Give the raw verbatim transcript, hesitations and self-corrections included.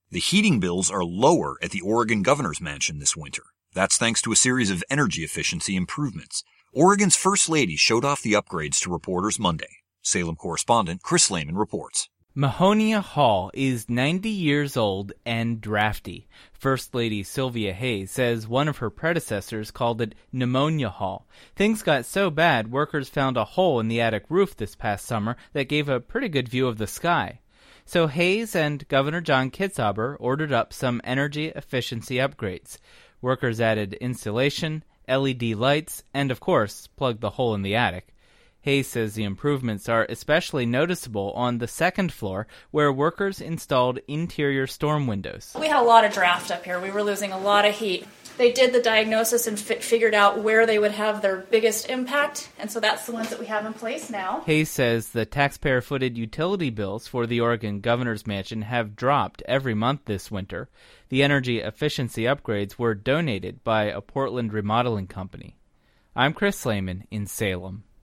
The heating bills are lower at the Oregon Governor's Mansion this winter. That's thanks to a series of energy efficiency improvements. Oregon's First Lady showed off the upgrades to reporters Monday. Salem correspondent Chris Lehman reports. Mahonia Hall is ninety years old and drafty. First Lady Sylvia Hayes says one of her predecessors called it Pneumonia Hall. Things got so bad, workers found a hole in the attic roof this past summer that gave a pretty good view of the sky. So Hayes and Governor John Kitzhaber ordered up some energy efficiency upgrades. Workers added insulation, L E D lights, and of course, plugged the hole in the attic. Hayes says the improvements are especially noticeable on the second floor, where workers installed interior storm windows. We had a lot of draft up here. We were losing a lot of heat. They did the diagnosis and fi- figured out where they would have their biggest impact, and so that's the ones that we have in place now. Hayes says the taxpayer-footed utility bills for the Oregon Governor's Mansion have dropped every month this winter. The energy efficiency upgrades were donated by a Portland remodeling company. I'm Chris Lehman in Salem.